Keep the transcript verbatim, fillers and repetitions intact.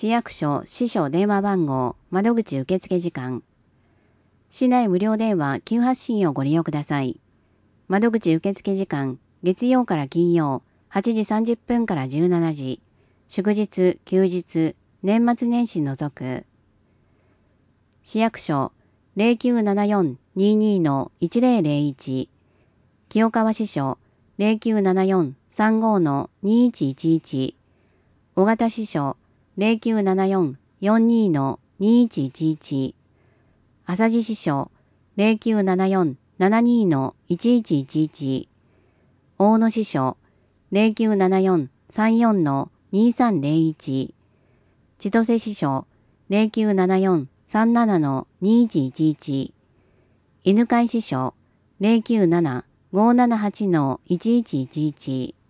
市役所支所電話番号窓口受付時間。市内無料電話急発信をご利用ください。窓口受付時間、月曜から金曜、はちじさんじゅっぷんからじゅうしちじ、祝日、休日、年末年始除く。市役所 ゼロきゅうななよん にーにー のいちぜろぜろいち、清川支所 ゼロきゅうななよん さんご のにいちいちいち、小形支所 ゼロきゅうななよん よんにー のにいちいちいち、朝地支所 ゼロきゅうななよん ななにー のいちいちいちいち、大野支所 ゼロきゅうななよん さんよん のにさんぜろいち、千歳支所 ゼロきゅうななよん さんなな のにいちいちいち、犬飼支所 ゼロきゅうなな ごーななはち のいちいちいちいち、